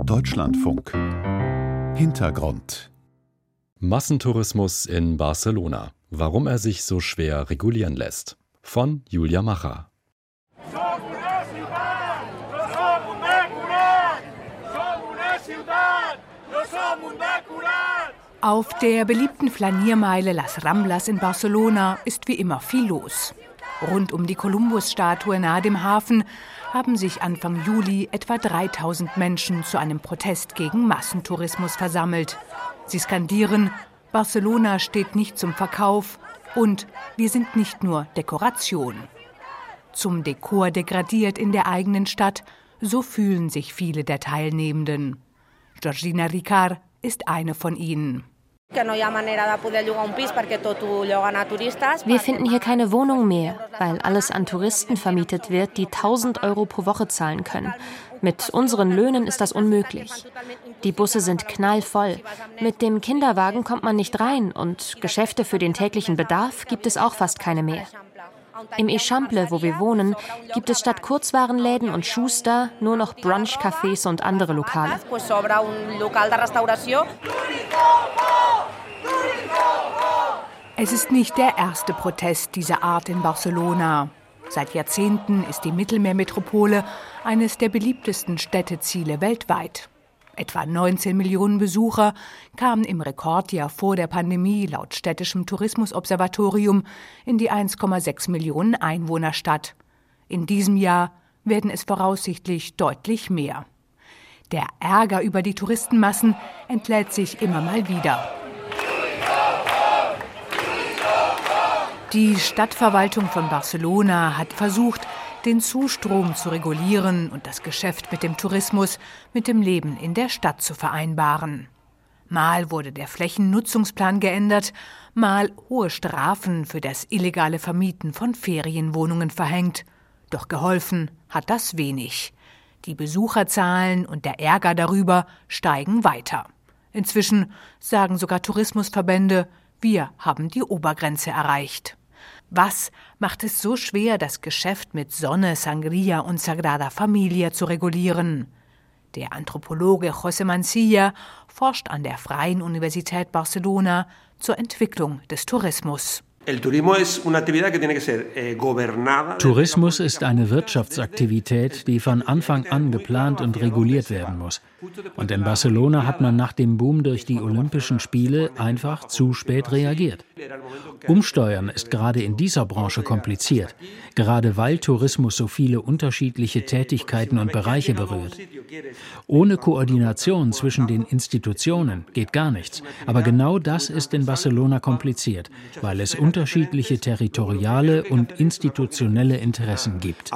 Deutschlandfunk. Hintergrund. Massentourismus in Barcelona. Warum er sich so schwer regulieren lässt. Von Julia Macher. Auf der beliebten Flaniermeile Las Ramblas in Barcelona ist wie immer viel los. Rund um die Kolumbus-Statue nahe dem Hafen haben sich Anfang Juli etwa 3000 Menschen zu einem Protest gegen Massentourismus versammelt. Sie skandieren: Barcelona steht nicht zum Verkauf und wir sind nicht nur Dekoration. Zum Dekor degradiert in der eigenen Stadt, so fühlen sich viele der Teilnehmenden. Georgina Ricard ist eine von ihnen. Wir finden hier keine Wohnung mehr, weil alles an Touristen vermietet wird, die 1.000 Euro pro Woche zahlen können. Mit unseren Löhnen ist das unmöglich. Die Busse sind knallvoll. Mit dem Kinderwagen kommt man nicht rein und Geschäfte für den täglichen Bedarf gibt es auch fast keine mehr. Im Eixample, wo wir wohnen, gibt es statt Kurzwarenläden und Schuster nur noch Brunch-Cafés und andere Lokale. Es ist nicht der erste Protest dieser Art in Barcelona. Seit Jahrzehnten ist die Mittelmeermetropole eines der beliebtesten Städteziele weltweit. Etwa 19 Millionen Besucher kamen im Rekordjahr vor der Pandemie laut städtischem Tourismusobservatorium in die 1,6 Millionen Einwohnerstadt. In diesem Jahr werden es voraussichtlich deutlich mehr. Der Ärger über die Touristenmassen entlädt sich immer mal wieder. Die Stadtverwaltung von Barcelona hat versucht, den Zustrom zu regulieren und das Geschäft mit dem Tourismus mit dem Leben in der Stadt zu vereinbaren. Mal wurde der Flächennutzungsplan geändert, mal hohe Strafen für das illegale Vermieten von Ferienwohnungen verhängt. Doch geholfen hat das wenig. Die Besucherzahlen und der Ärger darüber steigen weiter. Inzwischen sagen sogar Tourismusverbände, wir haben die Obergrenze erreicht. Was macht es so schwer, das Geschäft mit Sonne, Sangria und Sagrada Familia zu regulieren? Der Anthropologe José Mancilla forscht an der Freien Universität Barcelona zur Entwicklung des Tourismus. Tourismus ist eine Wirtschaftsaktivität, die von Anfang an geplant und reguliert werden muss. Und in Barcelona hat man nach dem Boom durch die Olympischen Spiele einfach zu spät reagiert. Umsteuern ist gerade in dieser Branche kompliziert, gerade weil Tourismus so viele unterschiedliche Tätigkeiten und Bereiche berührt. Ohne Koordination zwischen den Institutionen geht gar nichts. Aber genau das ist in Barcelona kompliziert, weil es unterschiedliche territoriale und institutionelle Interessen gibt.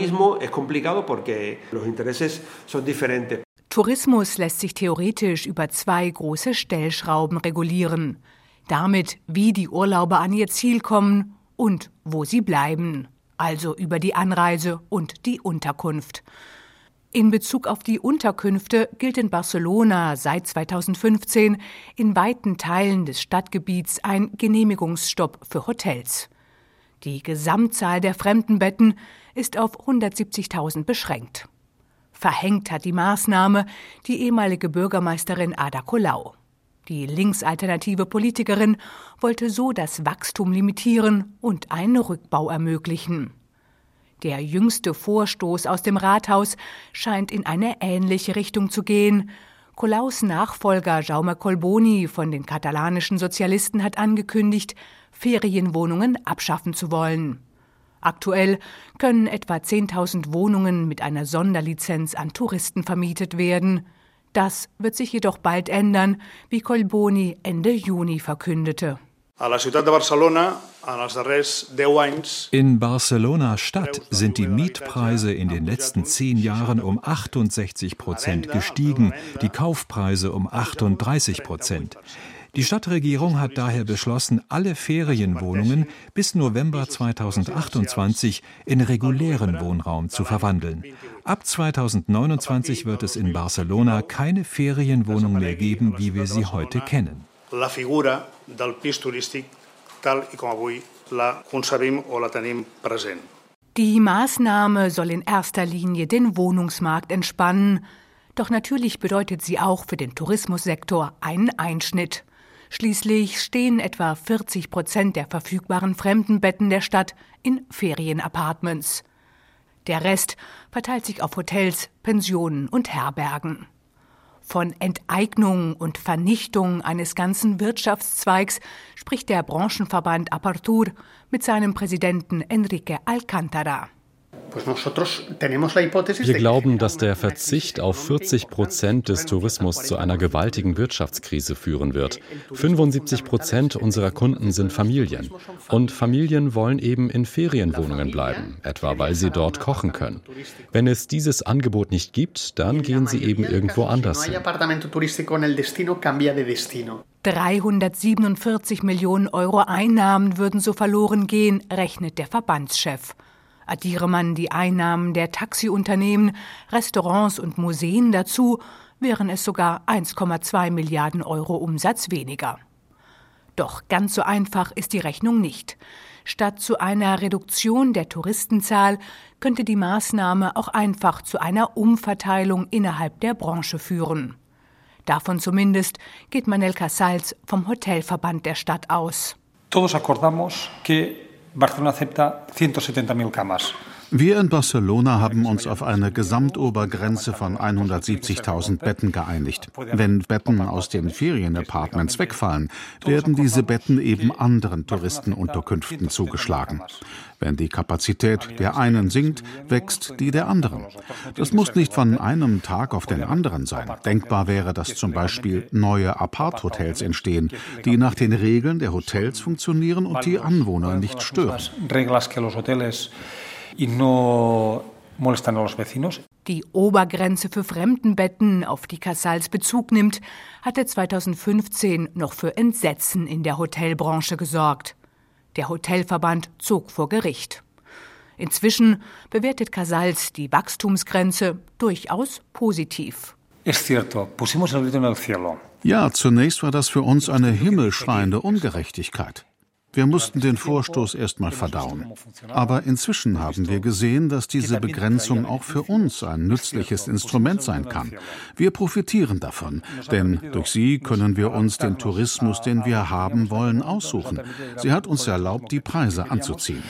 Tourismus lässt sich theoretisch über 2 große Stellschrauben regulieren. Damit, wie die Urlauber an ihr Ziel kommen und wo sie bleiben. Also über die Anreise und die Unterkunft. In Bezug auf die Unterkünfte gilt in Barcelona seit 2015 in weiten Teilen des Stadtgebiets ein Genehmigungsstopp für Hotels. Die Gesamtzahl der Fremdenbetten ist auf 170.000 beschränkt. Verhängt hat die Maßnahme die ehemalige Bürgermeisterin Ada Colau. Die linksalternative Politikerin wollte so das Wachstum limitieren und einen Rückbau ermöglichen. Der jüngste Vorstoß aus dem Rathaus scheint in eine ähnliche Richtung zu gehen. Colaus Nachfolger Jaume Collboni von den katalanischen Sozialisten hat angekündigt, Ferienwohnungen abschaffen zu wollen. Aktuell können etwa 10.000 Wohnungen mit einer Sonderlizenz an Touristen vermietet werden. Das wird sich jedoch bald ändern, wie Collboni Ende Juni verkündete. In Barcelona Stadt sind die Mietpreise in den letzten 10 Jahren um 68% gestiegen, die Kaufpreise um 38%. Die Stadtregierung hat daher beschlossen, alle Ferienwohnungen bis November 2028 in regulären Wohnraum zu verwandeln. Ab 2029 wird es in Barcelona keine Ferienwohnung mehr geben, wie wir sie heute kennen. Die Maßnahme soll in erster Linie den Wohnungsmarkt entspannen. Doch natürlich bedeutet sie auch für den Tourismussektor einen Einschnitt. Schließlich stehen etwa 40% der verfügbaren Fremdenbetten der Stadt in Ferienapartments. Der Rest verteilt sich auf Hotels, Pensionen und Herbergen. Von Enteignung und Vernichtung eines ganzen Wirtschaftszweigs spricht der Branchenverband Apertur mit seinem Präsidenten Enrique Alcántara. Wir glauben, dass der Verzicht auf 40% des Tourismus zu einer gewaltigen Wirtschaftskrise führen wird. 75% unserer Kunden sind Familien. Und Familien wollen eben in Ferienwohnungen bleiben, etwa weil sie dort kochen können. Wenn es dieses Angebot nicht gibt, dann gehen sie eben irgendwo anders hin. 347 Millionen Euro Einnahmen würden so verloren gehen, rechnet der Verbandschef. Addiere man die Einnahmen der Taxiunternehmen, Restaurants und Museen dazu, wären es sogar 1,2 Milliarden Euro Umsatz weniger. Doch ganz so einfach ist die Rechnung nicht. Statt zu einer Reduktion der Touristenzahl könnte die Maßnahme auch einfach zu einer Umverteilung innerhalb der Branche führen. Davon zumindest geht Manel Casals vom Hotelverband der Stadt aus. Todos acordamos que Barcelona acepta 170.000 camas. Wir in Barcelona haben uns auf eine Gesamtobergrenze von 170.000 Betten geeinigt. Wenn Betten aus den Ferienapartments wegfallen, werden diese Betten eben anderen Touristenunterkünften zugeschlagen. Wenn die Kapazität der einen sinkt, wächst die der anderen. Das muss nicht von einem Tag auf den anderen sein. Denkbar wäre, dass zum Beispiel neue Apart-Hotels entstehen, die nach den Regeln der Hotels funktionieren und die Anwohner nicht stören. Die Obergrenze für Fremdenbetten, auf die Casals Bezug nimmt, hatte 2015 noch für Entsetzen in der Hotelbranche gesorgt. Der Hotelverband zog vor Gericht. Inzwischen bewertet Casals die Wachstumsgrenze durchaus positiv. Ja, zunächst war das für uns eine himmelschreiende Ungerechtigkeit. Wir mussten den Vorstoß erst mal verdauen. Aber inzwischen haben wir gesehen, dass diese Begrenzung auch für uns ein nützliches Instrument sein kann. Wir profitieren davon, denn durch sie können wir uns den Tourismus, den wir haben wollen, aussuchen. Sie hat uns erlaubt, die Preise anzuziehen.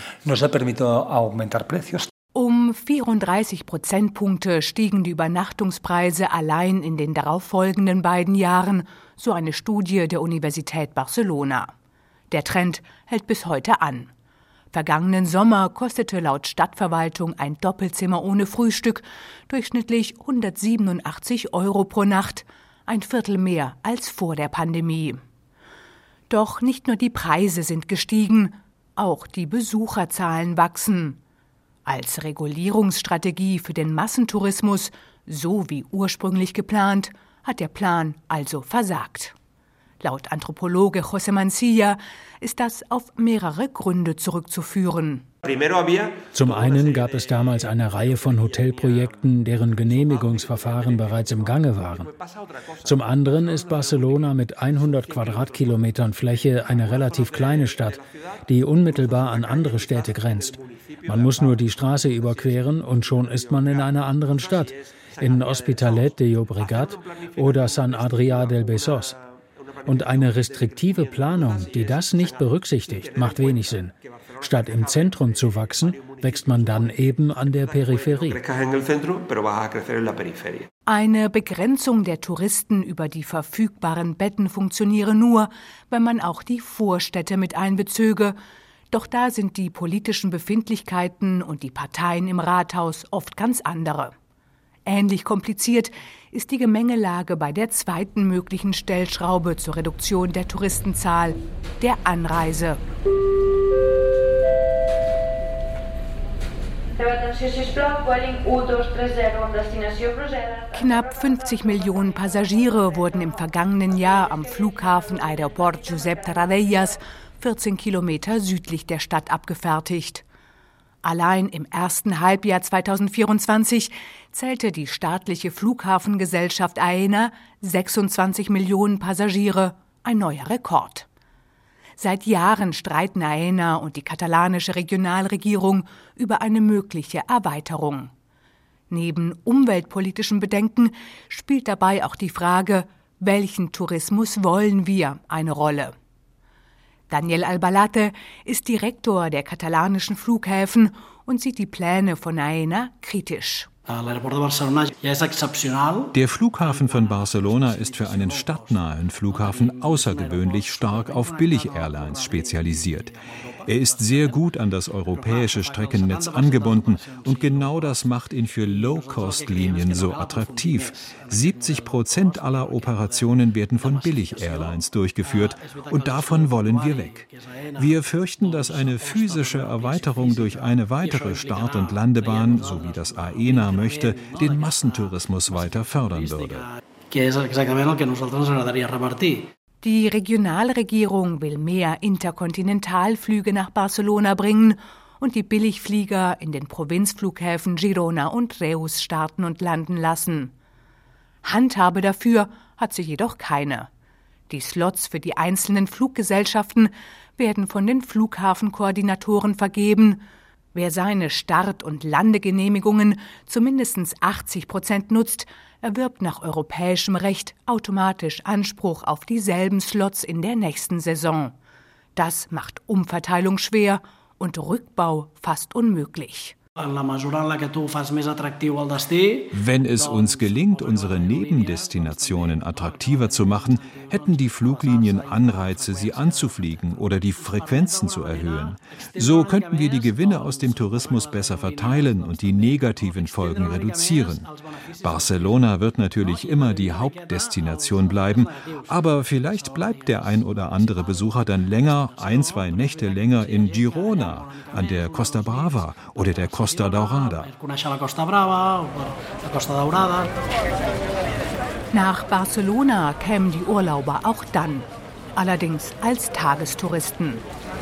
Um 34 Prozentpunkte stiegen die Übernachtungspreise allein in den darauffolgenden beiden Jahren, so eine Studie der Universität Barcelona. Der Trend hält bis heute an. Vergangenen Sommer kostete laut Stadtverwaltung ein Doppelzimmer ohne Frühstück durchschnittlich 187 Euro pro Nacht, ein Viertel mehr als vor der Pandemie. Doch nicht nur die Preise sind gestiegen, auch die Besucherzahlen wachsen. Als Regulierungsstrategie für den Massentourismus, so wie ursprünglich geplant, hat der Plan also versagt. Laut Anthropologe José Mancilla ist das auf mehrere Gründe zurückzuführen. Zum einen gab es damals eine Reihe von Hotelprojekten, deren Genehmigungsverfahren bereits im Gange waren. Zum anderen ist Barcelona mit 100 Quadratkilometern Fläche eine relativ kleine Stadt, die unmittelbar an andere Städte grenzt. Man muss nur die Straße überqueren und schon ist man in einer anderen Stadt, in Hospitalet de Llobregat oder San Adrià del Besòs. Und eine restriktive Planung, die das nicht berücksichtigt, macht wenig Sinn. Statt im Zentrum zu wachsen, wächst man dann eben an der Peripherie. Eine Begrenzung der Touristen über die verfügbaren Betten funktioniere nur, wenn man auch die Vorstädte mit einbezöge. Doch da sind die politischen Befindlichkeiten und die Parteien im Rathaus oft ganz andere. Ähnlich kompliziert ist die Gemengelage bei der zweiten möglichen Stellschraube zur Reduktion der Touristenzahl, der Anreise. Knapp 50 Millionen Passagiere wurden im vergangenen Jahr am Flughafen Aeroport Josep Tarradellas, 14 Kilometer südlich der Stadt, abgefertigt. Allein im ersten Halbjahr 2024 zählte die staatliche Flughafengesellschaft Aena 26 Millionen Passagiere, ein neuer Rekord. Seit Jahren streiten Aena und die katalanische Regionalregierung über eine mögliche Erweiterung. Neben umweltpolitischen Bedenken spielt dabei auch die Frage, welchen Tourismus wollen wir, eine Rolle. Daniel Albalate ist Direktor der katalanischen Flughäfen und sieht die Pläne von Aena kritisch. Der Flughafen von Barcelona ist für einen stadtnahen Flughafen außergewöhnlich stark auf Billig-Airlines spezialisiert. Er ist sehr gut an das europäische Streckennetz angebunden und genau das macht ihn für Low-Cost-Linien so attraktiv. 70% aller Operationen werden von Billig-Airlines durchgeführt und davon wollen wir weg. Wir fürchten, dass eine physische Erweiterung durch eine weitere Start- und Landebahn, so wie das Aena möchte, den Massentourismus weiter fördern würde. Die Regionalregierung will mehr Interkontinentalflüge nach Barcelona bringen und die Billigflieger in den Provinzflughäfen Girona und Reus starten und landen lassen. Handhabe dafür hat sie jedoch keine. Die Slots für die einzelnen Fluggesellschaften werden von den Flughafenkoordinatoren vergeben. Wer seine Start- und Landegenehmigungen zu mindestens 80% nutzt, erwirbt nach europäischem Recht automatisch Anspruch auf dieselben Slots in der nächsten Saison. Das macht Umverteilung schwer und Rückbau fast unmöglich. Wenn es uns gelingt, unsere Nebendestinationen attraktiver zu machen, hätten die Fluglinien Anreize, sie anzufliegen oder die Frequenzen zu erhöhen. So könnten wir die Gewinne aus dem Tourismus besser verteilen und die negativen Folgen reduzieren. Barcelona wird natürlich immer die Hauptdestination bleiben, aber vielleicht bleibt der ein oder andere Besucher dann länger, 1-2 Nächte länger in Girona, an der Costa Brava oder der Costa Daurada. Nach Barcelona kämen die Urlauber auch dann, allerdings als Tagestouristen.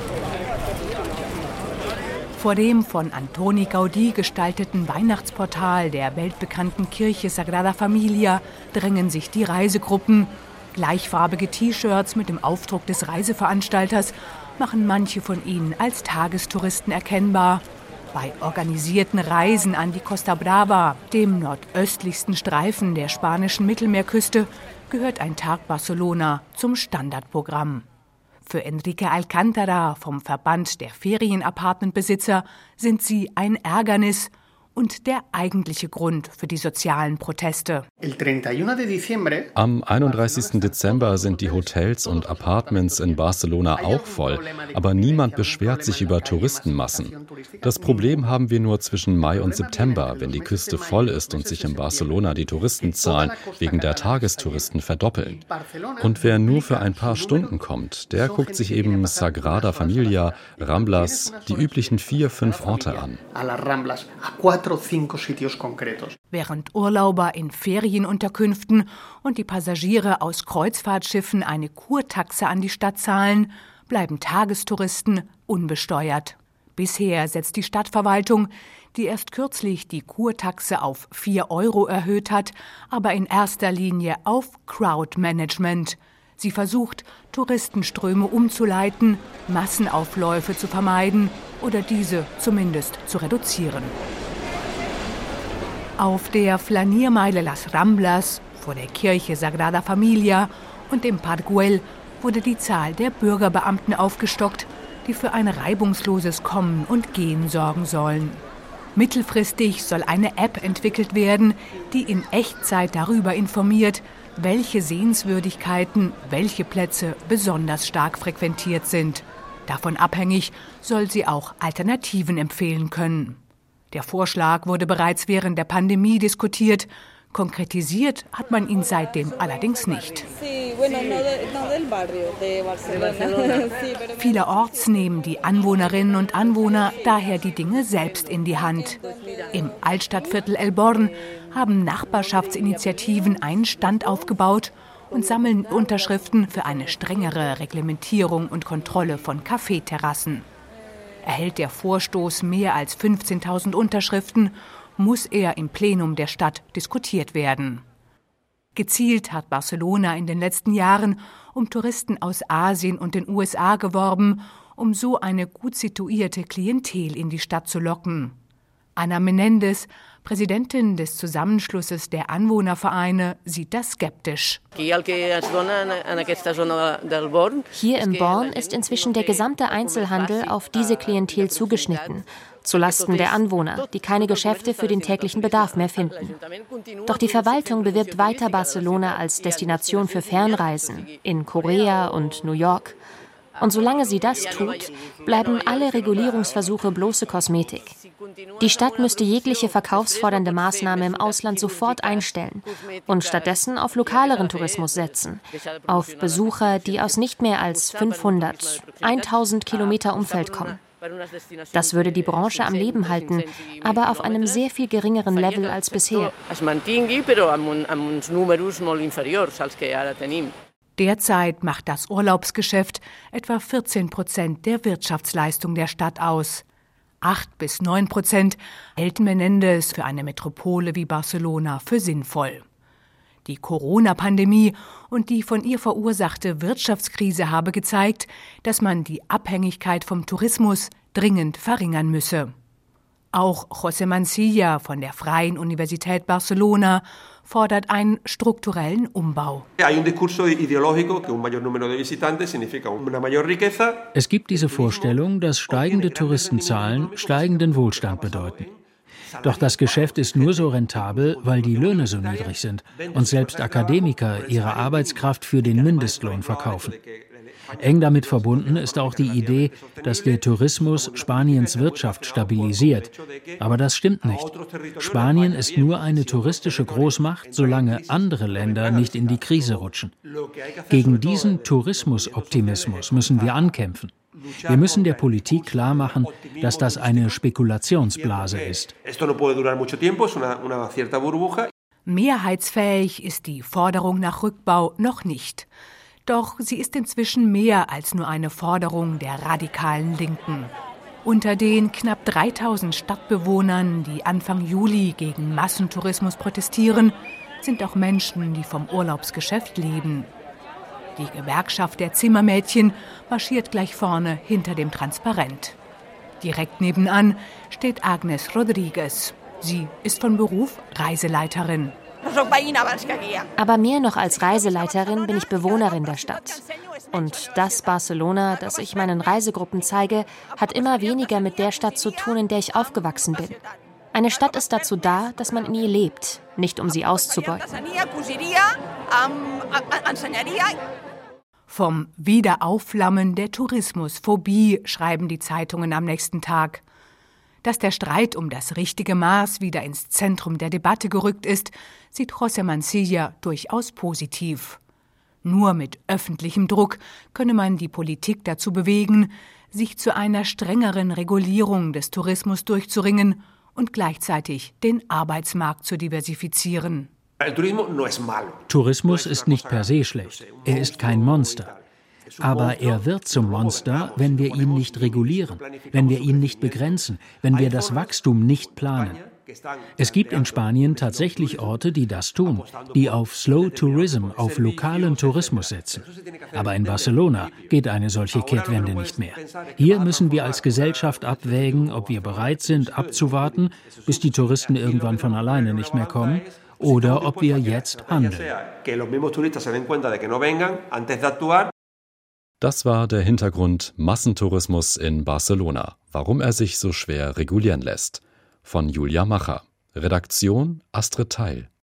Vor dem von Antoni Gaudí gestalteten Weihnachtsportal der weltbekannten Kirche Sagrada Familia drängen sich die Reisegruppen. Gleichfarbige T-Shirts mit dem Aufdruck des Reiseveranstalters machen manche von ihnen als Tagestouristen erkennbar. Bei organisierten Reisen an die Costa Brava, dem nordöstlichsten Streifen der spanischen Mittelmeerküste, gehört ein Tag Barcelona zum Standardprogramm. Für Enrique Alcántara vom Verband der Ferienapartmentbesitzer sind sie ein Ärgernis und der eigentliche Grund für die sozialen Proteste. Am 31. Dezember sind die Hotels und Apartments in Barcelona auch voll, aber niemand beschwert sich über Touristenmassen. Das Problem haben wir nur zwischen Mai und September, wenn die Küste voll ist und sich in Barcelona die Touristenzahlen wegen der Tagestouristen verdoppeln. Und wer nur für ein paar Stunden kommt, der guckt sich eben Sagrada Familia, Ramblas, die üblichen 4-5 Orte an. Während Urlauber in Ferienunterkünften und die Passagiere aus Kreuzfahrtschiffen eine Kurtaxe an die Stadt zahlen, bleiben Tagestouristen unbesteuert. Bisher setzt die Stadtverwaltung, die erst kürzlich die Kurtaxe auf 4 € erhöht hat, aber in erster Linie auf Crowdmanagement. Sie versucht, Touristenströme umzuleiten, Massenaufläufe zu vermeiden oder diese zumindest zu reduzieren. Auf der Flaniermeile Las Ramblas, vor der Kirche Sagrada Familia und im Parc Güell wurde die Zahl der Bürgerbeamten aufgestockt, die für ein reibungsloses Kommen und Gehen sorgen sollen. Mittelfristig soll eine App entwickelt werden, die in Echtzeit darüber informiert, welche Sehenswürdigkeiten, welche Plätze besonders stark frequentiert sind. Davon abhängig soll sie auch Alternativen empfehlen können. Der Vorschlag wurde bereits während der Pandemie diskutiert. Konkretisiert hat man ihn seitdem allerdings nicht. Vielerorts nehmen die Anwohnerinnen und Anwohner daher die Dinge selbst in die Hand. Im Altstadtviertel El Born haben Nachbarschaftsinitiativen einen Stand aufgebaut und sammeln Unterschriften für eine strengere Reglementierung und Kontrolle von Kaffeeterrassen. Erhält der Vorstoß mehr als 15.000 Unterschriften, muss er im Plenum der Stadt diskutiert werden. Gezielt hat Barcelona in den letzten Jahren um Touristen aus Asien und den USA geworben, um so eine gut situierte Klientel in die Stadt zu locken. Ana Menéndez, Präsidentin des Zusammenschlusses der Anwohnervereine sieht das skeptisch. Hier im Born ist inzwischen der gesamte Einzelhandel auf diese Klientel zugeschnitten, zulasten der Anwohner, die keine Geschäfte für den täglichen Bedarf mehr finden. Doch die Verwaltung bewirbt weiter Barcelona als Destination für Fernreisen in Korea und New York. Und solange sie das tut, bleiben alle Regulierungsversuche bloße Kosmetik. Die Stadt müsste jegliche verkaufsfordernde Maßnahme im Ausland sofort einstellen und stattdessen auf lokaleren Tourismus setzen, auf Besucher, die aus nicht mehr als 500, 1000 Kilometer Umfeld kommen. Das würde die Branche am Leben halten, aber auf einem sehr viel geringeren Level als bisher. Derzeit macht das Urlaubsgeschäft etwa 14% der Wirtschaftsleistung der Stadt aus. 8-9% hält Menendez für eine Metropole wie Barcelona für sinnvoll. Die Corona-Pandemie und die von ihr verursachte Wirtschaftskrise habe gezeigt, dass man die Abhängigkeit vom Tourismus dringend verringern müsse. Auch José Mansilla von der Freien Universität Barcelona fordert einen strukturellen Umbau. Es gibt diese Vorstellung, dass steigende Touristenzahlen steigenden Wohlstand bedeuten. Doch das Geschäft ist nur so rentabel, weil die Löhne so niedrig sind und selbst Akademiker ihre Arbeitskraft für den Mindestlohn verkaufen. Eng damit verbunden ist auch die Idee, dass der Tourismus Spaniens Wirtschaft stabilisiert. Aber das stimmt nicht. Spanien ist nur eine touristische Großmacht, solange andere Länder nicht in die Krise rutschen. Gegen diesen Tourismusoptimismus müssen wir ankämpfen. Wir müssen der Politik klarmachen, dass das eine Spekulationsblase ist. Mehrheitsfähig ist die Forderung nach Rückbau noch nicht. Doch sie ist inzwischen mehr als nur eine Forderung der radikalen Linken. Unter den knapp 3000 Stadtbewohnern, die Anfang Juli gegen Massentourismus protestieren, sind auch Menschen, die vom Urlaubsgeschäft leben. Die Gewerkschaft der Zimmermädchen marschiert gleich vorne hinter dem Transparent. Direkt nebenan steht Agnes Rodriguez. Sie ist von Beruf Reiseleiterin. Aber mehr noch als Reiseleiterin bin ich Bewohnerin der Stadt. Und das Barcelona, das ich meinen Reisegruppen zeige, hat immer weniger mit der Stadt zu tun, in der ich aufgewachsen bin. Eine Stadt ist dazu da, dass man in ihr lebt, nicht um sie auszubeuten. Vom Wiederaufflammen der Tourismusphobie schreiben die Zeitungen am nächsten Tag. Dass der Streit um das richtige Maß wieder ins Zentrum der Debatte gerückt ist, sieht José Mansilla durchaus positiv. Nur mit öffentlichem Druck könne man die Politik dazu bewegen, sich zu einer strengeren Regulierung des Tourismus durchzuringen und gleichzeitig den Arbeitsmarkt zu diversifizieren. Tourismus ist nicht per se schlecht. Er ist kein Monster. Aber er wird zum Monster, wenn wir ihn nicht regulieren, wenn wir ihn nicht begrenzen, wenn wir das Wachstum nicht planen. Es gibt in Spanien tatsächlich Orte, die das tun, die auf Slow Tourism, auf lokalen Tourismus setzen. Aber in Barcelona geht eine solche Kehrtwende nicht mehr. Hier müssen wir als Gesellschaft abwägen, ob wir bereit sind, abzuwarten, bis die Touristen irgendwann von alleine nicht mehr kommen, oder ob wir jetzt handeln. Das war der Hintergrund Massentourismus in Barcelona. Warum er sich so schwer regulieren lässt. Von Julia Macher. Redaktion Astrid Theil.